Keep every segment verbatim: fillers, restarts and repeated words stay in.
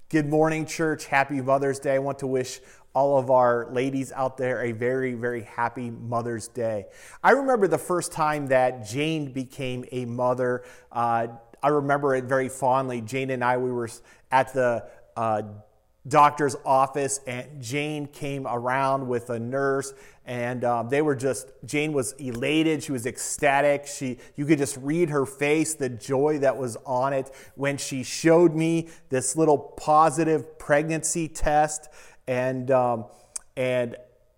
Good morning, church. Happy Mother's Day. I want to wish all of our ladies out there a very, very happy Mother's Day. I remember the first time that Jane became a mother. Uh, I remember it very fondly. Jane and I, we were at the uh, doctor's office, and Jane came around with a nurse, and um, they were just, Jane was elated. She was ecstatic. She, you could just read her face, the joy that was on it when she showed me this little positive pregnancy test, and um, and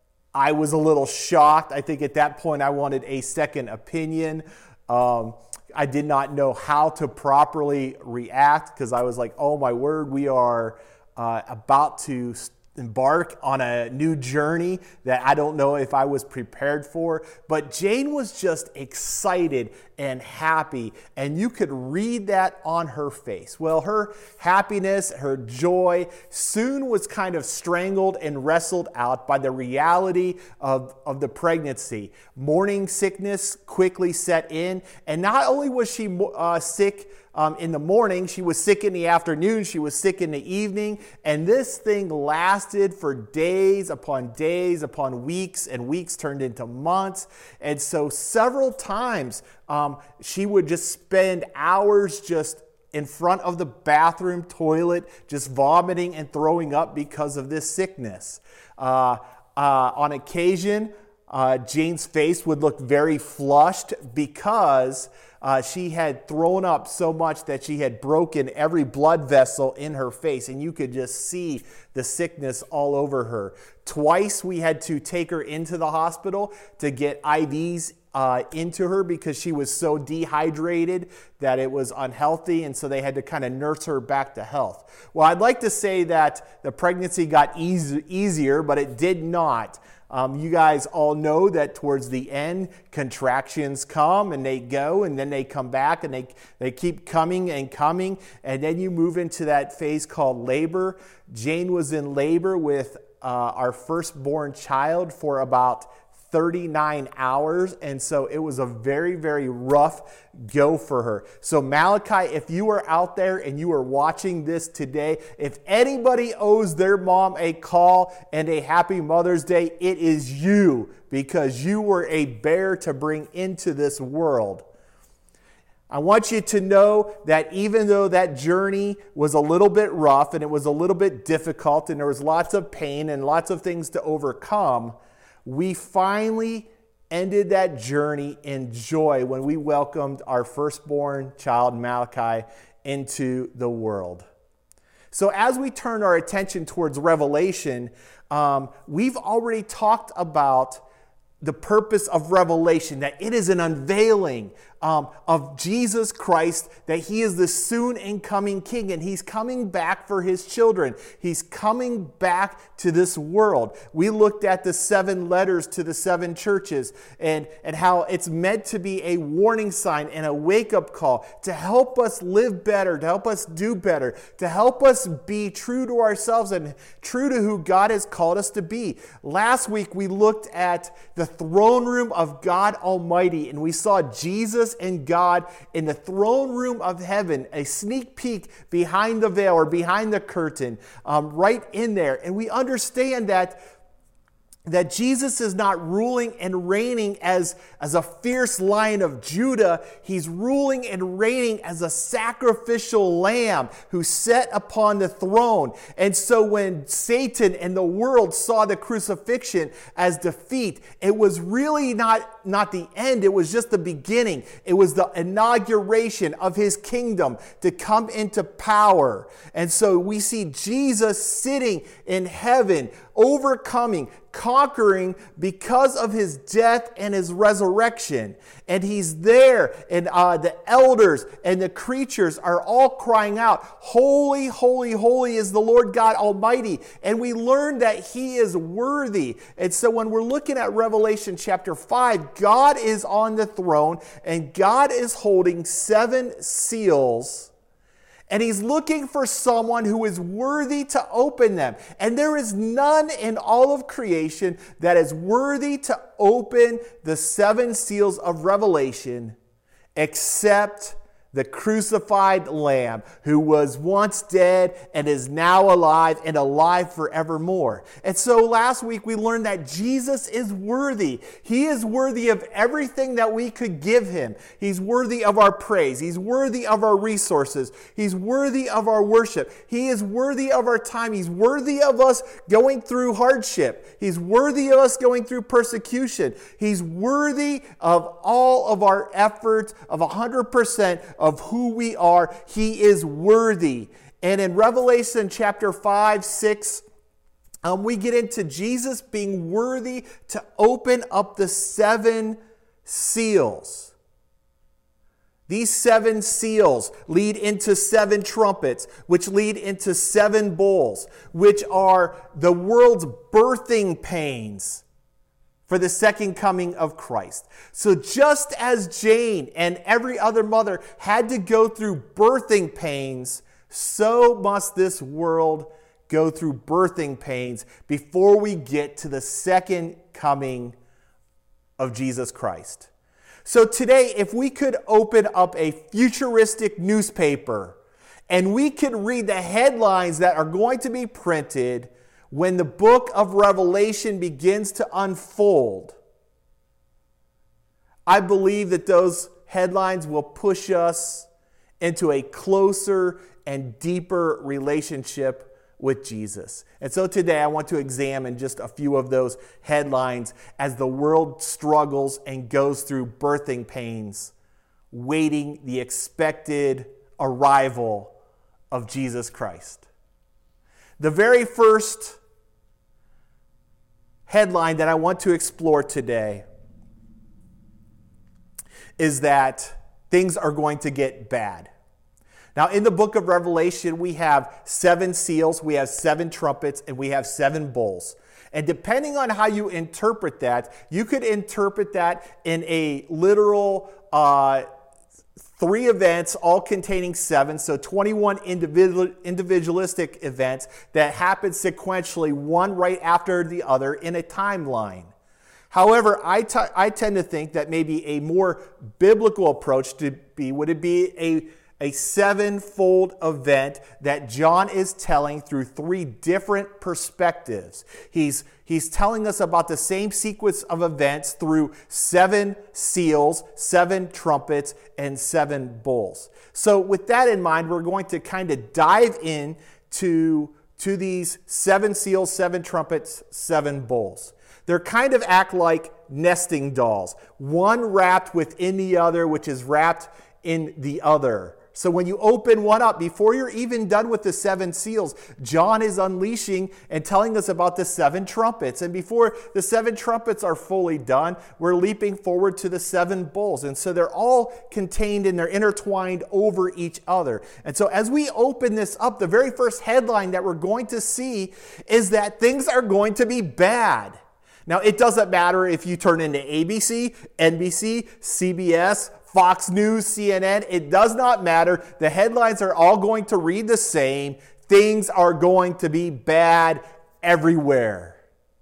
I was a little shocked. I think at that point I wanted a second opinion. Um, I did not know how to properly react because I was like, oh my word, we are Uh, about to embark on a new journey that I don't know if I was prepared for. But Jane was just excited and happy, and you could read that on her face. Well, her happiness, her joy soon was kind of strangled and wrestled out by the reality of, of the pregnancy. Morning sickness quickly set in, and not only was she uh, sick Um, in the morning, she was sick in the afternoon, she was sick in the evening, and this thing lasted for days upon days upon weeks, and weeks turned into months. And so several times um, she would just spend hours just in front of the bathroom toilet, just vomiting and throwing up because of this sickness. Uh, uh, on occasion, uh, Jane's face would look very flushed because Uh, she had thrown up so much that she had broken every blood vessel in her face, and you could just see the sickness all over her. Twice we had to take her into the hospital to get I Vs uh, into her because she was so dehydrated that it was unhealthy, and so they had to kind of nurse her back to health. Well, I'd like to say that the pregnancy got easy, easier, but it did not. Um, you guys all know that towards the end, contractions come and they go, and then they come back, and they, they keep coming and coming, and then you move into that phase called labor. Jane was in labor with uh, our firstborn child for about thirty-nine hours, and so it was a very, very rough go for her. So Malachi, if you are out there and you are watching this today, if anybody owes their mom a call and a happy Mother's Day, it is you, because you were a bear to bring into this world. I want you to know that even though that journey was a little bit rough and it was a little bit difficult and there was lots of pain and lots of things to overcome, we finally ended that journey in joy when we welcomed our firstborn child, Malachi, into the world. So as we turn our attention towards Revelation, um, we've already talked about the purpose of Revelation, that it is an unveiling um, of Jesus Christ, that he is the soon incoming king, and he's coming back for his children. He's coming back to this world. We looked at the seven letters to the seven churches, and, and how it's meant to be a warning sign and a wake-up call to help us live better, to help us do better, to help us be true to ourselves and true to who God has called us to be. Last week we looked at the throne room of God Almighty, and we saw Jesus and God in the throne room of heaven, a sneak peek behind the veil or behind the curtain, um, right in there. And we understand that that Jesus is not ruling and reigning as, as a fierce lion of Judah. He's ruling and reigning as a sacrificial lamb who sat upon the throne. And so when Satan and the world saw the crucifixion as defeat, it was really not, not the end. It was just the beginning. It was the inauguration of his kingdom to come into power. And so we see Jesus sitting in heaven, overcoming, conquering because of his death and his resurrection. And he's there, and uh, the elders and the creatures are all crying out, "Holy, holy, holy is the Lord God Almighty." And we learn that he is worthy. And so when we're looking at Revelation chapter five, God is on the throne, and God is holding seven seals. And he's looking for someone who is worthy to open them. And there is none in all of creation that is worthy to open the seven seals of Revelation except the crucified Lamb who was once dead and is now alive and alive forevermore. And so last week we learned that Jesus is worthy. He is worthy of everything that we could give him. He's worthy of our praise. He's worthy of our resources. He's worthy of our worship. He is worthy of our time. He's worthy of us going through hardship. He's worthy of us going through persecution. He's worthy of all of our effort, of one hundred percent of who we are. He is worthy. And in Revelation chapter five, six, um, we get into Jesus being worthy to open up the seven seals. These seven seals lead into seven trumpets, which lead into seven bowls, which are the world's birthing pains for the second coming of Christ. So just as Jane and every other mother had to go through birthing pains, so must this world go through birthing pains before we get to the second coming of Jesus Christ. So today, if we could open up a futuristic newspaper and we could read the headlines that are going to be printed when the book of Revelation begins to unfold, I believe that those headlines will push us into a closer and deeper relationship with Jesus. And so today I want to examine just a few of those headlines as the world struggles and goes through birthing pains, waiting the expected arrival of Jesus Christ. The very first headline that I want to explore today is that things are going to get bad. Now, in the book of Revelation, we have seven seals, we have seven trumpets, and we have seven bowls. And depending on how you interpret that, you could interpret that in a literal uh, three events, all containing seven, so twenty-one individual, individualistic events that happen sequentially, one right after the other in a timeline. However, I, t- I tend to think that maybe a more biblical approach to be would it be a a sevenfold event that John is telling through three different perspectives. He's, he's telling us about the same sequence of events through seven seals, seven trumpets, and seven bowls. So with that in mind, we're going to kind of dive in to, to these seven seals, seven trumpets, seven bowls. They're kind of act like nesting dolls, one wrapped within the other, which is wrapped in the other. So when you open one up, before you're even done with the seven seals, John is unleashing and telling us about the seven trumpets. And before the seven trumpets are fully done, we're leaping forward to the seven bowls. And so they're all contained and they're intertwined over each other. And so as we open this up, the very first headline that we're going to see is that things are going to be bad. Now, it doesn't matter if you turn into A B C, N B C, C B S, Fox News, C N N, it does not matter. The headlines are all going to read the same. Things are going to be bad everywhere.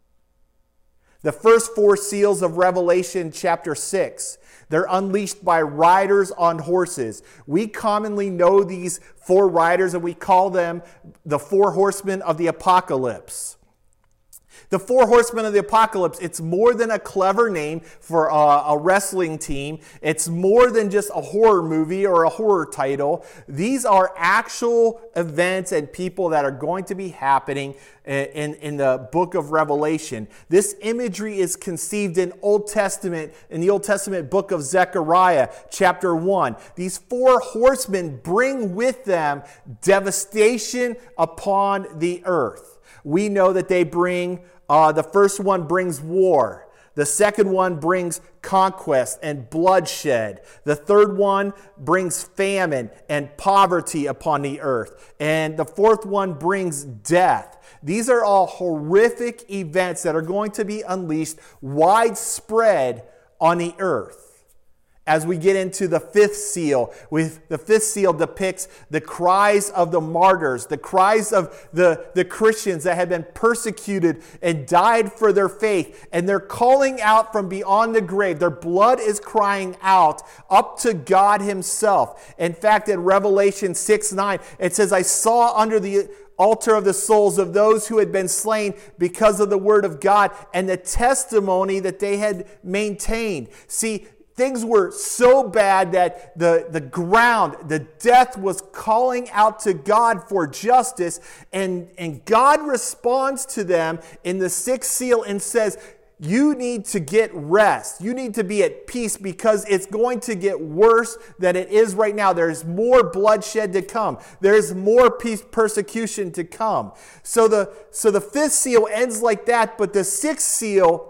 The first four seals of Revelation chapter six, they're unleashed by riders on horses. We commonly know these four riders and we call them the four horsemen of the apocalypse. The Four Horsemen of the Apocalypse, it's more than a clever name for a, a wrestling team. It's more than just a horror movie or a horror title. These are actual events and people that are going to be happening in, in the book of Revelation. This imagery is conceived in Old Testament, in the Old Testament book of Zechariah, chapter one. These four horsemen bring with them devastation upon the earth. We know that they bring Uh, the first one brings war. The second one brings conquest and bloodshed. The third one brings famine and poverty upon the earth. And the fourth one brings death. These are all horrific events that are going to be unleashed widespread on the earth. As we get into the fifth seal, with the fifth seal depicts the cries of the martyrs, the cries of the, the Christians that had been persecuted and died for their faith. And they're calling out from beyond the grave. Their blood is crying out up to God himself. In fact, in Revelation six nine, it says, I saw under the altar of the souls of those who had been slain because of the word of God and the testimony that they had maintained. See, things were so bad that the, the ground, the death was calling out to God for justice. And, and God responds to them in the sixth seal and says, you need to get rest. You need to be at peace because it's going to get worse than it is right now. There's more bloodshed to come. There's more peace persecution to come. So the, so the fifth seal ends like that, but the sixth seal,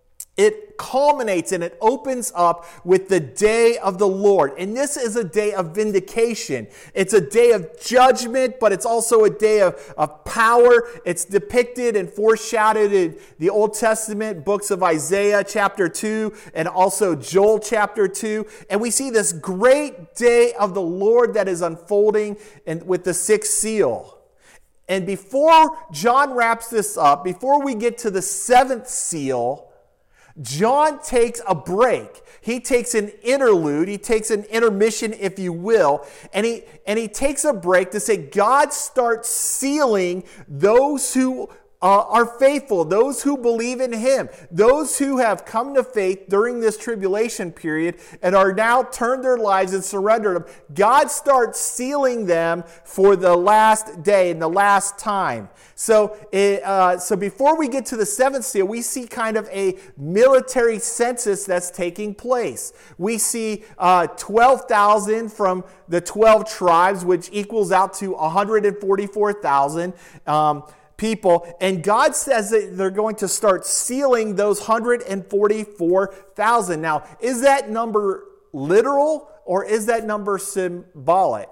it culminates and it opens up with the day of the Lord. And this is a day of vindication. It's a day of judgment, but it's also a day of, of power. It's depicted and foreshadowed in the Old Testament books of Isaiah chapter two and also Joel chapter two. And we see this great day of the Lord that is unfolding and with the sixth seal. And before John wraps this up, before we get to the seventh seal, John takes a break. He takes an interlude. He takes an intermission, if you will. And he, and he takes a break to say God starts sealing those who uh, are faithful, those who believe in him, those who have come to faith during this tribulation period and are now turned their lives and surrendered them. God starts sealing them for the last day and the last time. So, it, uh, so before we get to the seventh seal, we see kind of a military census that's taking place. We see uh, twelve thousand from the twelve tribes, which equals out to one hundred forty-four thousand um, people. And God says that they're going to start sealing those one hundred forty-four thousand. Now, is that number literal or is that number symbolic?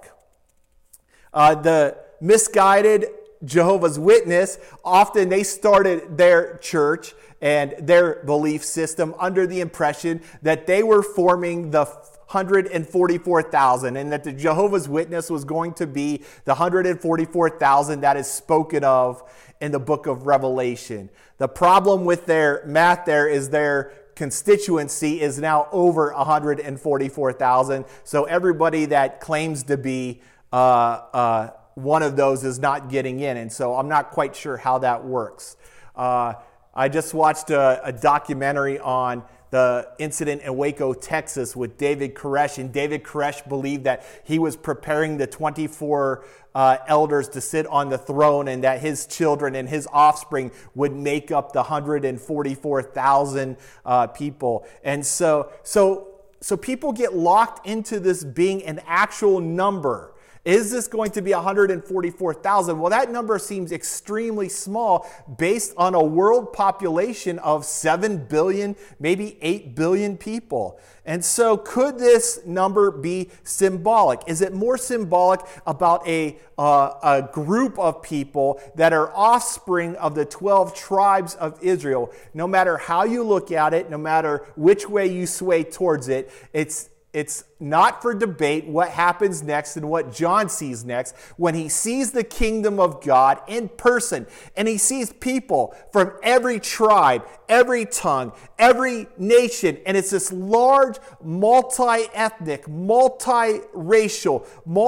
Uh, the misguided Jehovah's Witness, often they started their church and their belief system under the impression that they were forming the one hundred forty-four thousand and that the Jehovah's Witness was going to be the one hundred forty-four thousand that is spoken of in the book of Revelation. The problem with their math there is their constituency is now over one hundred forty-four thousand. So everybody that claims to be uh, uh, one of those is not getting in. And so I'm not quite sure how that works. Uh, I just watched a, a documentary on the incident in Waco, Texas with David Koresh. And David Koresh believed that he was preparing the twenty-four uh, elders to sit on the throne and that his children and his offspring would make up the one hundred forty-four thousand uh, people. And so, so, so people get locked into this being an actual number. Is this going to be one hundred forty-four thousand? Well, that number seems extremely small based on a world population of seven billion, maybe eight billion people. And so could this number be symbolic? Is it more symbolic about a, uh, a group of people that are offspring of the twelve tribes of Israel? No matter how you look at it, no matter which way you sway towards it, it's It's not for debate what happens next and what John sees next when he sees the kingdom of God in person and he sees people from every tribe, every tongue, every nation. And it's this large, multi-ethnic, multi-racial,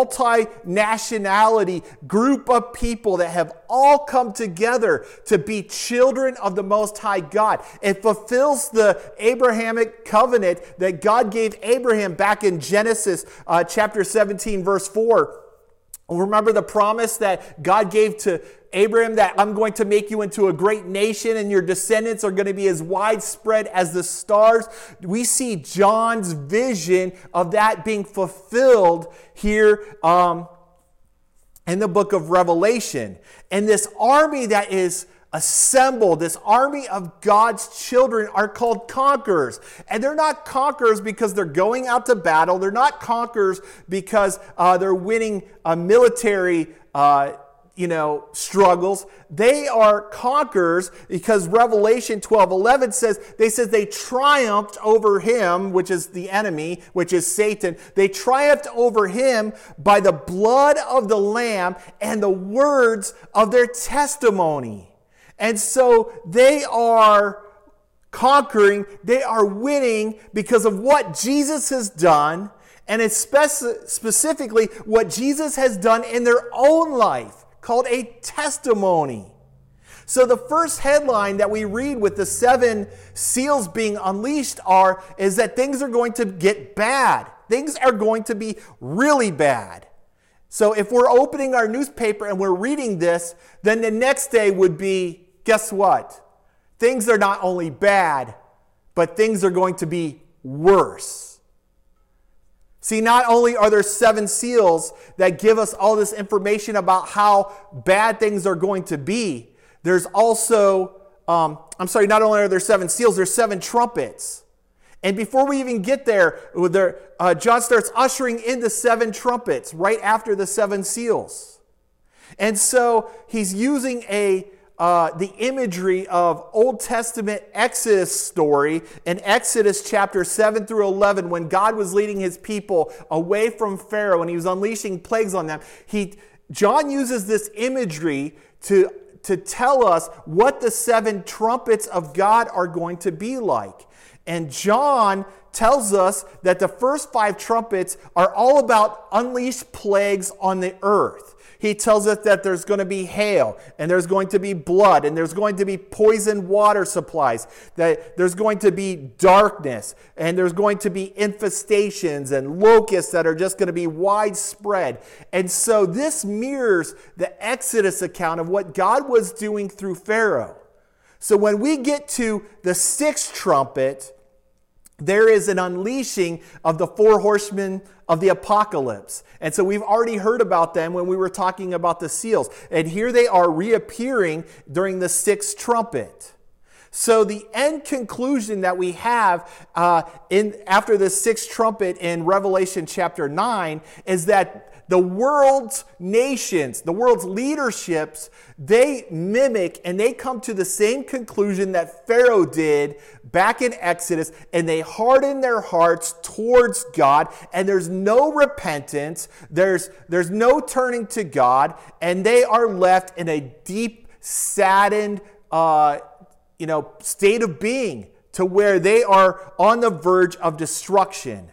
multi-nationality group of people that have all come together to be children of the Most High God. It fulfills the Abrahamic covenant that God gave Abraham back in Genesis uh, chapter seventeen, verse four. Remember the promise that God gave to Abraham that I'm going to make you into a great nation and your descendants are going to be as widespread as the stars. We see John's vision of that being fulfilled here um, in the book of Revelation. And this army that is assembled, this army of God's children are called conquerors. And they're not conquerors because they're going out to battle. They're not conquerors because uh, they're winning a military uh, you know, struggles. They are conquerors because Revelation twelve eleven says, they says they triumphed over him, which is the enemy, which is Satan. They triumphed over him by the blood of the Lamb and the words of their testimony. And so they are conquering, they are winning because of what Jesus has done, and it's spec- specifically what Jesus has done in their own life, called a testimony. So the first headline that we read with the seven seals being unleashed are, is that things are going to get bad. Things are going to be really bad. So if we're opening our newspaper and we're reading this, then the next day would be, guess what? Things are not only bad, but things are going to be worse. See, not only are there seven seals that give us all this information about how bad things are going to be, there's also, um, I'm sorry, not only are there seven seals, there's seven trumpets. And before we even get there, there uh, John starts ushering in the seven trumpets right after the seven seals. And so he's using a Uh, the imagery of Old Testament Exodus story in Exodus chapter seven through eleven, when God was leading his people away from Pharaoh and he was unleashing plagues on them. He, John uses this imagery to, to tell us what the seven trumpets of God are going to be like. And John tells us that the first five trumpets are all about unleashed plagues on the earth. He tells us that there's going to be hail, and there's going to be blood, and there's going to be poisoned water supplies, that there's going to be darkness, and there's going to be infestations and locusts that are just going to be widespread. And so this mirrors the Exodus account of what God was doing through Pharaoh. So when we get to the sixth trumpet, there is an unleashing of the four horsemen of the apocalypse. And so we've already heard about them when we were talking about the seals. And here they are reappearing during the sixth trumpet. So the end conclusion that we have uh, in after the sixth trumpet in Revelation chapter nine is that the world's nations, the world's leaderships, they mimic and they come to the same conclusion that Pharaoh did back in Exodus, and they harden their hearts towards God, and there's no repentance, there's, there's no turning to God, and they are left in a deep, saddened uh, you know, state of being to where they are on the verge of destruction.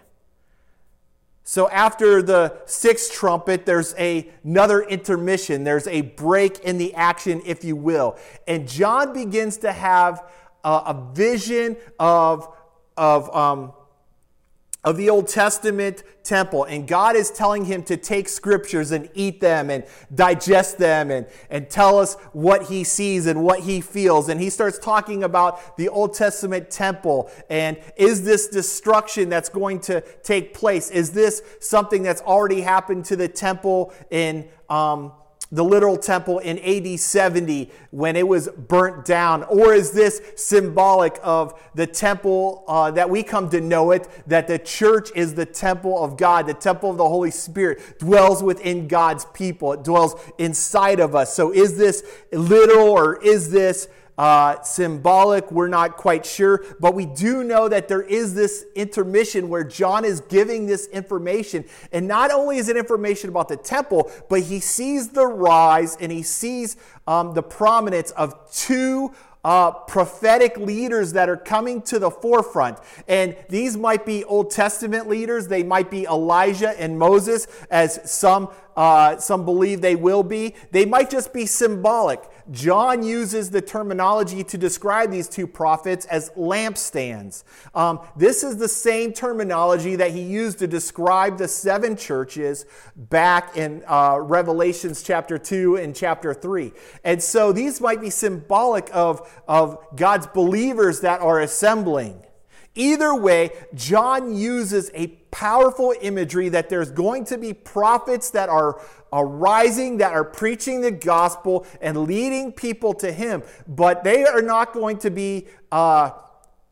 So after the sixth trumpet, there's a, another intermission. There's a break in the action, if you will. And John begins to have a, a vision of, of, um, of the Old Testament temple. And God is telling him to take scriptures and eat them and digest them and, and tell us what he sees and what he feels. And he starts talking about the Old Testament temple. And is this destruction that's going to take place? Is this something that's already happened to the temple in um, the literal temple in A D seventy when it was burnt down? Or is this symbolic of the temple uh, that we come to know it, that the church is the temple of God, the temple of the Holy Spirit dwells within God's people. It dwells inside of us. So is this literal or is this Uh, symbolic? We're not quite sure, but we do know that there is this intermission where John is giving this information. And not only is it information about the temple, but he sees the rise and he sees um, the prominence of two Uh, prophetic leaders that are coming to the forefront. And these might be Old Testament leaders. They might be Elijah and Moses, as some uh, some believe they will be. They might just be symbolic. John uses the terminology to describe these two prophets as lampstands. Um, this is the same terminology that he used to describe the seven churches back in uh, Revelations chapter two and chapter three. And so these might be symbolic of, of God's believers that are assembling. Either way, John uses a powerful imagery that there's going to be prophets that are arising, that are preaching the gospel and leading people to him. But they are not going to be uh,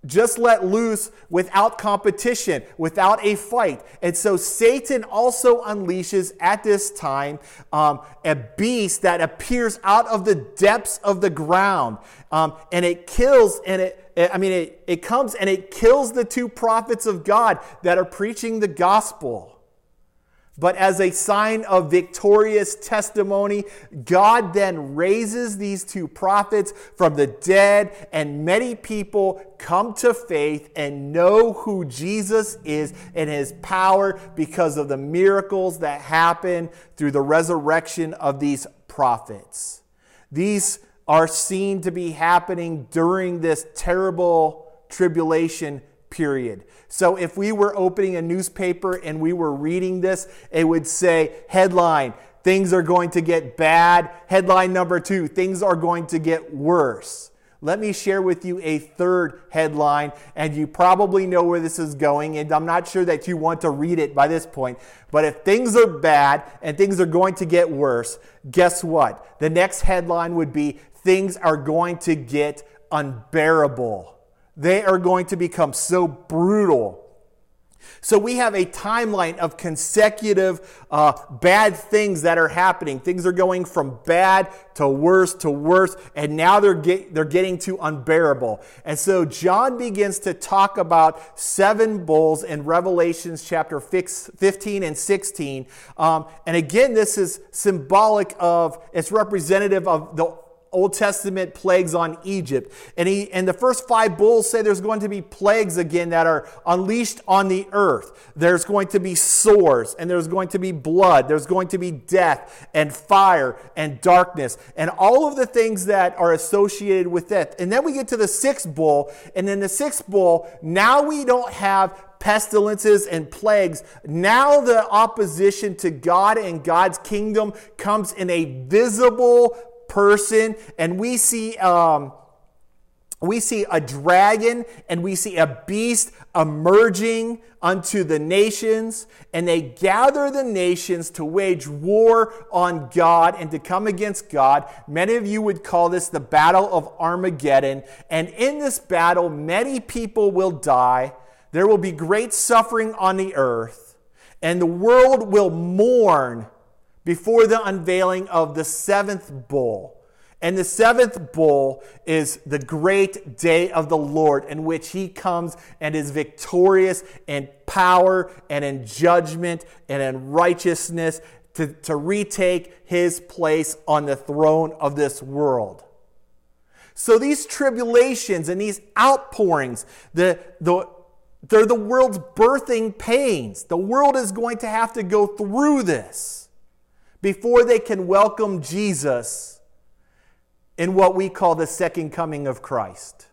just let loose without competition, without a fight. And so Satan also unleashes at this time um, a beast that appears out of the depths of the ground. Um, and it kills, and it, I mean, it, it comes and it kills the two prophets of God that are preaching the gospel. But as a sign of victorious testimony, God then raises these two prophets from the dead, and many people come to faith and know who Jesus is and his power because of the miracles that happen through the resurrection of these prophets. These are seen to be happening during this terrible tribulation period. So if we were opening a newspaper and we were reading this, it would say, headline, things are going to get bad. Headline number two, things are going to get worse. Let me share with you a third headline, and you probably know where this is going, and I'm not sure that you want to read it by this point. But if things are bad and things are going to get worse, guess what? The next headline would be, things are going to get unbearable. They are going to become so brutal. So we have a timeline of consecutive uh, bad things that are happening. Things are going from bad to worse to worse, and now they're get, they're getting to unbearable. And so John begins to talk about seven bowls in Revelations chapter fifteen and sixteen. Um, and again, this is symbolic of, it's representative of the Old Testament plagues on Egypt. And he and the first five bowls say there's going to be plagues again that are unleashed on the earth. There's going to be sores, and there's going to be blood. There's going to be death and fire and darkness and all of the things that are associated with death. And then we get to the sixth bowl, and in the sixth bowl, now we don't have pestilences and plagues. Now the opposition to God and God's kingdom comes in a visible person, and we see um, we see a dragon and we see a beast emerging unto the nations, and they gather the nations to wage war on God and to come against God. Many of you would call this the Battle of Armageddon, and in this battle many people will die. There will be great suffering on the earth, and the world will mourn before the unveiling of the seventh bowl. And the seventh bowl is the great day of the Lord, in which he comes and is victorious in power and in judgment and in righteousness to, to retake his place on the throne of this world. So these tribulations and these outpourings, the, the, they're the world's birthing pains. The world is going to have to go through this before they can welcome Jesus in what we call the second coming of Christ.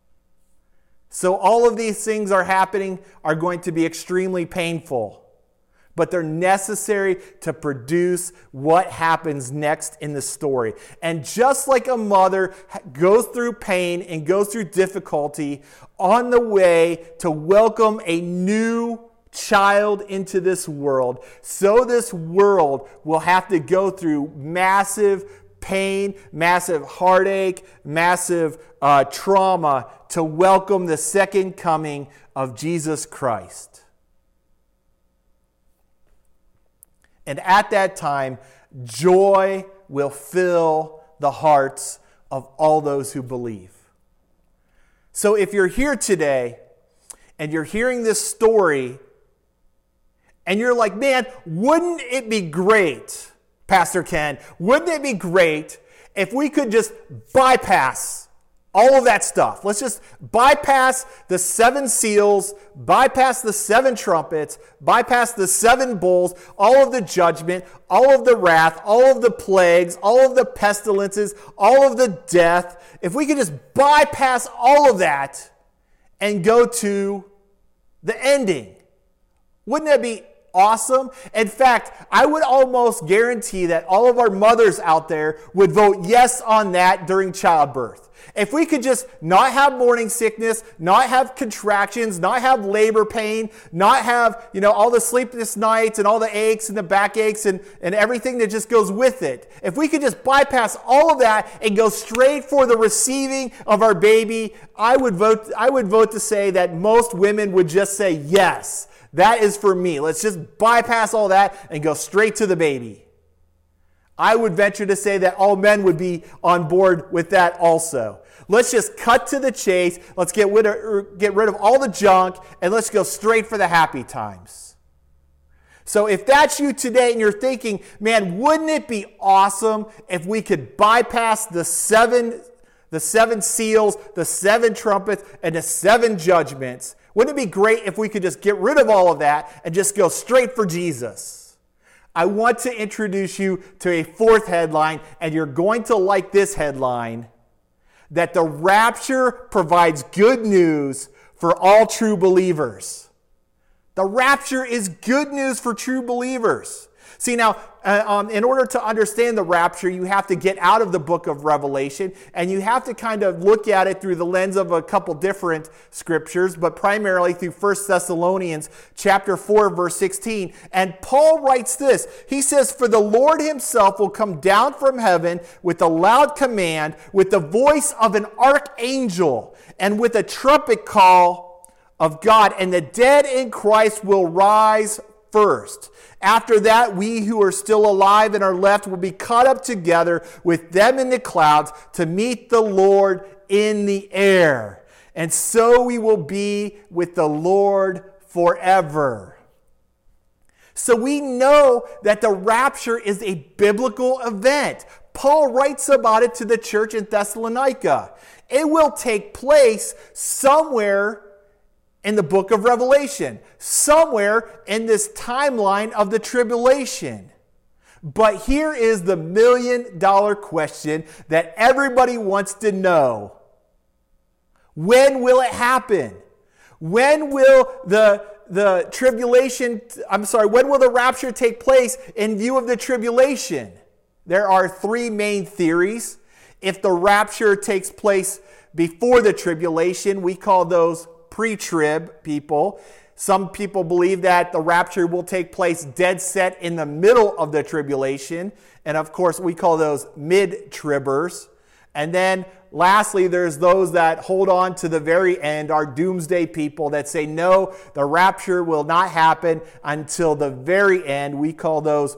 So all of these things are happening, are going to be extremely painful, but they're necessary to produce what happens next in the story. And just like a mother goes through pain and goes through difficulty on the way to welcome a new child into this world, so this world will have to go through massive pain, massive heartache, massive uh, trauma to welcome the second coming of Jesus Christ. And at that time, joy will fill the hearts of all those who believe. So if you're here today and you're hearing this story, and you're like, man, wouldn't it be great, Pastor Ken, wouldn't it be great if we could just bypass all of that stuff? Let's just bypass the seven seals, bypass the seven trumpets, bypass the seven bowls, all of the judgment, all of the wrath, all of the plagues, all of the pestilences, all of the death. If we could just bypass all of that and go to the ending, wouldn't that be awesome? In fact, I would almost guarantee that all of our mothers out there would vote yes on that during childbirth. If we could just not have morning sickness, not have contractions, not have labor pain, not have, you know, all the sleepless nights and all the aches and the backaches and, and everything that just goes with it. If we could just bypass all of that and go straight for the receiving of our baby, I would vote, I would vote to say that most women would just say, yes, that is for me. Let's just bypass all that and go straight to the baby. I would venture to say that all men would be on board with that also. Let's just cut to the chase. Let's get rid of, get rid of all the junk, and let's go straight for the happy times. So if that's you today and you're thinking, man, wouldn't it be awesome if we could bypass the seven, the seven seals, the seven trumpets, and the seven judgments? Wouldn't it be great if we could just get rid of all of that and just go straight for Jesus? I want to introduce you to a fourth headline, and you're going to like this headline, that the rapture provides good news for all true believers. The rapture is good news for true believers. See, now, uh, um, in order to understand the rapture, you have to get out of the book of Revelation, and you have to kind of look at it through the lens of a couple different scriptures, but primarily through First Thessalonians chapter four, verse sixteen. And Paul writes this. He says, "For the Lord himself will come down from heaven with a loud command, with the voice of an archangel, and with a trumpet call of God, and the dead in Christ will rise first. After that, we who are still alive and are left will be caught up together with them in the clouds to meet the Lord in the air. And so we will be with the Lord forever." So we know that the rapture is a biblical event. Paul writes about it to the church in Thessalonica. It will take place somewhere in the book of Revelation, somewhere in this timeline of the tribulation. But here is the million dollar question that everybody wants to know. When will it happen? When will the, the tribulation, I'm sorry, when will the rapture take place in view of the tribulation? There are three main theories. If the rapture takes place before the tribulation, we call those pre-trib people. Some people believe that the rapture will take place dead set in the middle of the tribulation. And of course, we call those mid-tribbers. And then lastly, there's those that hold on to the very end, our doomsday people that say, no, the rapture will not happen until the very end. We call those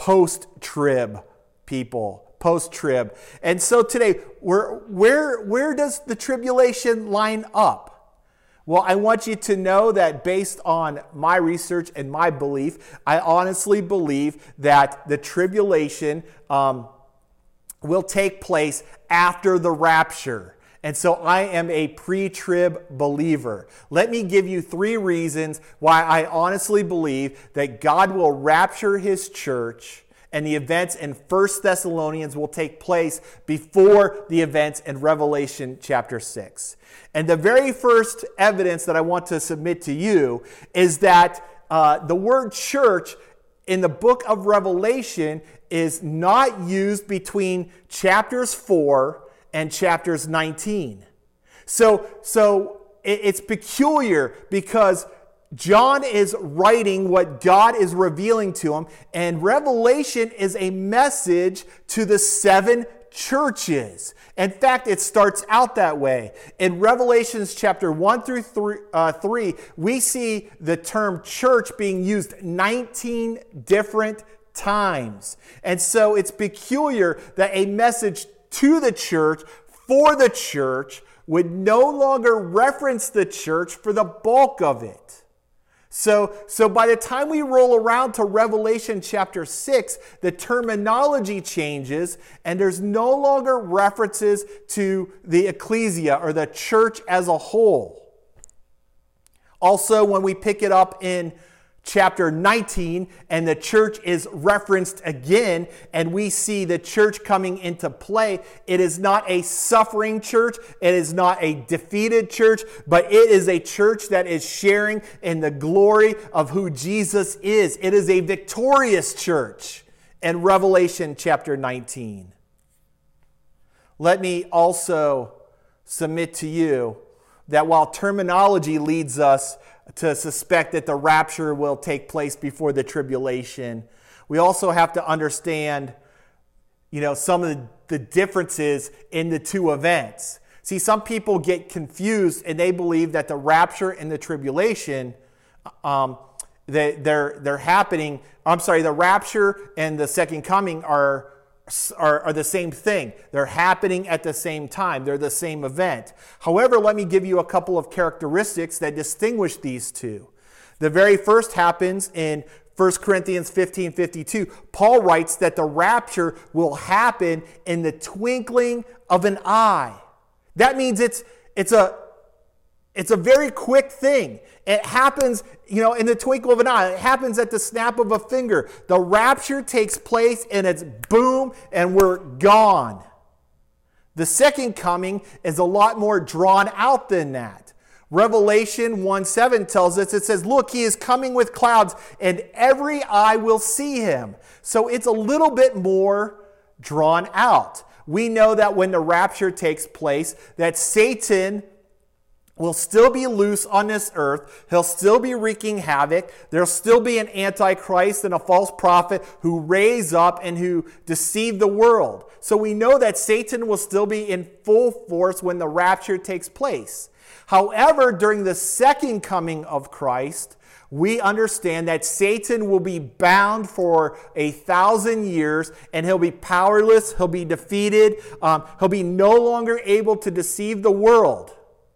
post-trib people. Post-trib. And so today, where, where, where does the tribulation line up? Well, I want you to know that based on my research and my belief, I honestly believe that the tribulation um, will take place after the rapture. And so I am a pre-trib believer. Let me give you three reasons why I honestly believe that God will rapture his church and the events in First Thessalonians will take place before the events in Revelation chapter six. And the very first evidence that I want to submit to you is that uh, the word church in the book of Revelation is not used between chapters four and chapters nineteen. So, so it's peculiar because John is writing what God is revealing to him, and Revelation is a message to the seven churches. In fact, it starts out that way. In Revelations chapter one through three, uh, three, we see the term church being used nineteen different times. And so it's peculiar that a message to the church, for the church, would no longer reference the church for the bulk of it. So, so by the time we roll around to Revelation chapter six, the terminology changes and there's no longer references to the ecclesia or the church as a whole. Also, when we pick it up in chapter nineteen, and the church is referenced again, and we see the church coming into play. It is not a suffering church. It is not a defeated church, but it is a church that is sharing in the glory of who Jesus is. It is a victorious church in Revelation chapter nineteen. Let me also submit to you that while terminology leads us to suspect that the rapture will take place before the tribulation, we also have to understand, you know, some of the, the differences in the two events. See, some people get confused and they believe that the rapture and the tribulation, um, they, they're they're happening. I'm sorry, the rapture and the second coming are. Are, are the same thing. They're happening at the same time. They're the same event. However, let me give you a couple of characteristics that distinguish these two. The very first happens in First Corinthians fifteen fifty-two. Paul writes that the rapture will happen in the twinkling of an eye. That means it's it's a It's a very quick thing. It happens, you know, in the twinkle of an eye. It happens at the snap of a finger. The rapture takes place and it's boom and we're gone. The second coming is a lot more drawn out than that. Revelation one seven tells us, it says, look, he is coming with clouds and every eye will see him. So it's a little bit more drawn out. We know that when the rapture takes place, that Satan will still be loose on this earth. He'll still be wreaking havoc. There'll still be an antichrist and a false prophet who raise up and who deceive the world. So we know that Satan will still be in full force when the rapture takes place. However, during the second coming of Christ, we understand that Satan will be bound for a thousand years and he'll be powerless. He'll be defeated. Um, he'll be no longer able to deceive the world.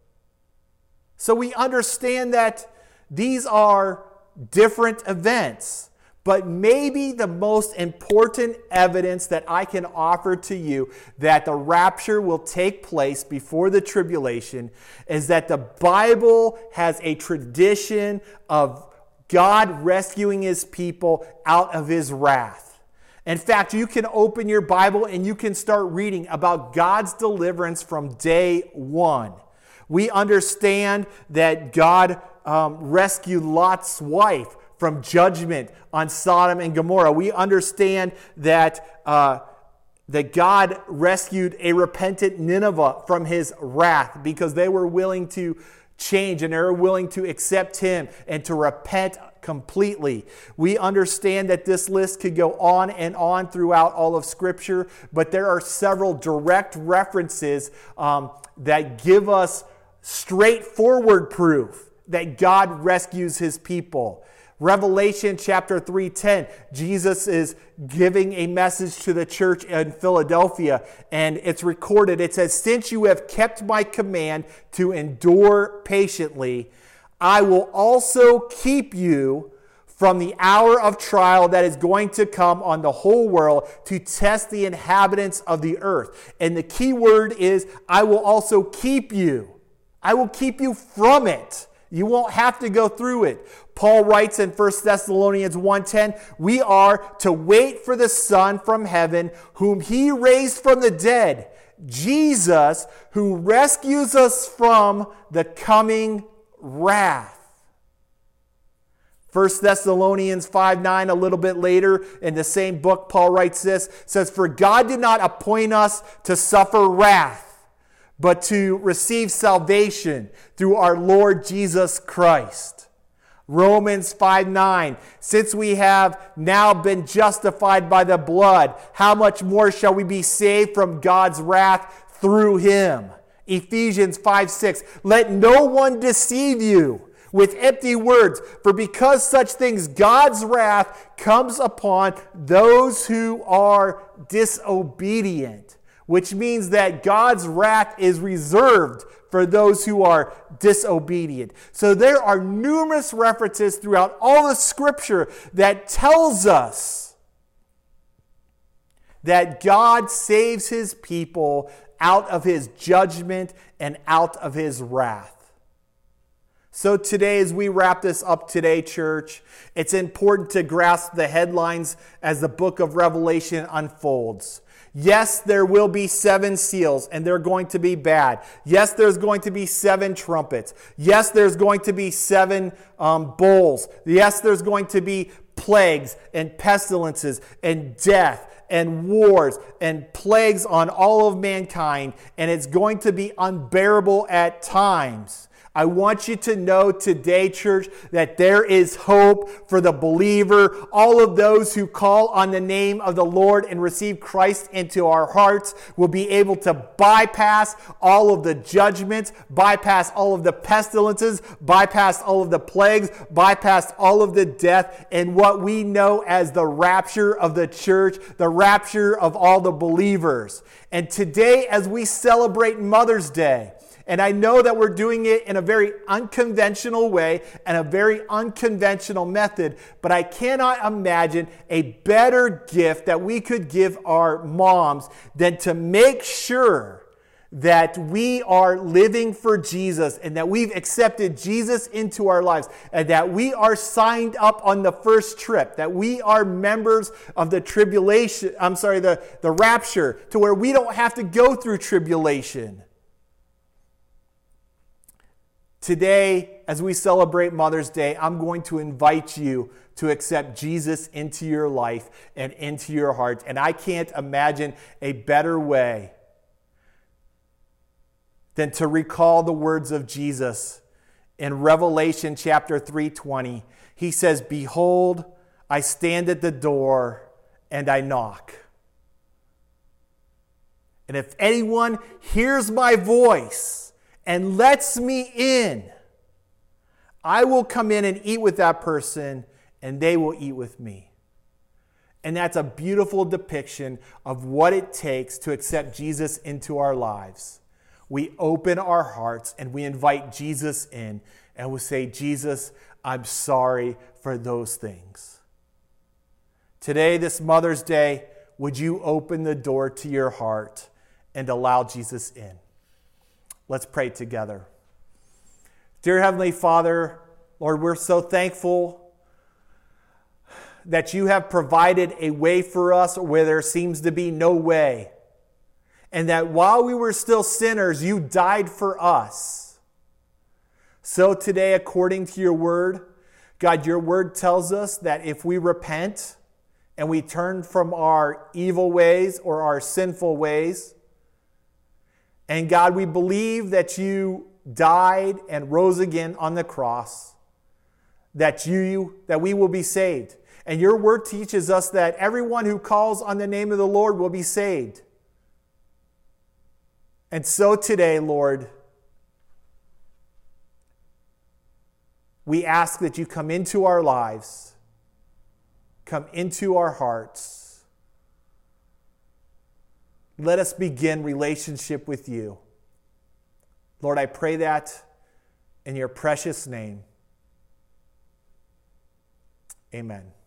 So we understand that these are different events, but maybe the most important evidence that I can offer to you that the rapture will take place before the tribulation is that the Bible has a tradition of God rescuing his people out of his wrath. In fact, you can open your Bible and you can start reading about God's deliverance from day one. We understand that God um, rescued Lot's wife from judgment on Sodom and Gomorrah. We understand that, uh, that God rescued a repentant Nineveh from his wrath because they were willing to change and they were willing to accept him and to repent completely. We understand that this list could go on and on throughout all of Scripture, but there are several direct references um, that give us straightforward proof that God rescues his people. Revelation chapter three ten, Jesus is giving a message to the church in Philadelphia, and it's recorded. It says, since you have kept my command to endure patiently, I will also keep you from the hour of trial that is going to come on the whole world to test the inhabitants of the earth. And the key word is, I will also keep you. I will keep you from it. You won't have to go through it. Paul writes in First Thessalonians one ten, we are to wait for the Son from heaven, whom he raised from the dead, Jesus, who rescues us from the coming wrath. First Thessalonians five nine, a little bit later in the same book, Paul writes this, says, for God did not appoint us to suffer wrath, but to receive salvation through our Lord Jesus Christ. Romans five nine, since we have now been justified by the blood, how much more shall we be saved from God's wrath through him? Ephesians five six, let no one deceive you with empty words, for because such things God's wrath comes upon those who are disobedient. Which means that God's wrath is reserved for those who are disobedient. So there are numerous references throughout all the Scripture that tells us that God saves his people out of his judgment and out of his wrath. So today, as we wrap this up today, church, it's important to grasp the headlines as the book of Revelation unfolds. Yes, there will be seven seals, and they're going to be bad. Yes, there's going to be seven trumpets. Yes, there's going to be seven um, bowls. Yes, there's going to be plagues and pestilences and death and wars and plagues on all of mankind, and it's going to be unbearable at times. I want you to know today, church, that there is hope for the believer. All of those who call on the name of the Lord and receive Christ into our hearts will be able to bypass all of the judgments, bypass all of the pestilences, bypass all of the plagues, bypass all of the death, and what we know as the rapture of the church, the rapture of all the believers. And today, as we celebrate Mother's Day, and I know that we're doing it in a very unconventional way and a very unconventional method, but I cannot imagine a better gift that we could give our moms than to make sure that we are living for Jesus and that we've accepted Jesus into our lives and that we are signed up on the first trip, that we are members of the tribulation, I'm sorry, the, the rapture, to where we don't have to go through tribulation. Today, as we celebrate Mother's Day, I'm going to invite you to accept Jesus into your life and into your heart. And I can't imagine a better way than to recall the words of Jesus in Revelation chapter three twenty. He says, "Behold, I stand at the door and I knock. And if anyone hears my voice and lets me in, I will come in and eat with that person, and they will eat with me." And that's a beautiful depiction of what it takes to accept Jesus into our lives. We open our hearts and we invite Jesus in, and we say, "Jesus, I'm sorry for those things." Today, this Mother's Day, would you open the door to your heart and allow Jesus in? Let's pray together. Dear Heavenly Father, Lord, we're so thankful that you have provided a way for us where there seems to be no way. And that while we were still sinners, you died for us. So today, according to your word, God, your word tells us that if we repent and we turn from our evil ways or our sinful ways, and God, we believe that you died and rose again on the cross, that you that we will be saved. And your word teaches us that everyone who calls on the name of the Lord will be saved. And so today, Lord, we ask that you come into our lives, come into our hearts. Let us begin relationship with you. Lord, I pray that in your precious name. Amen.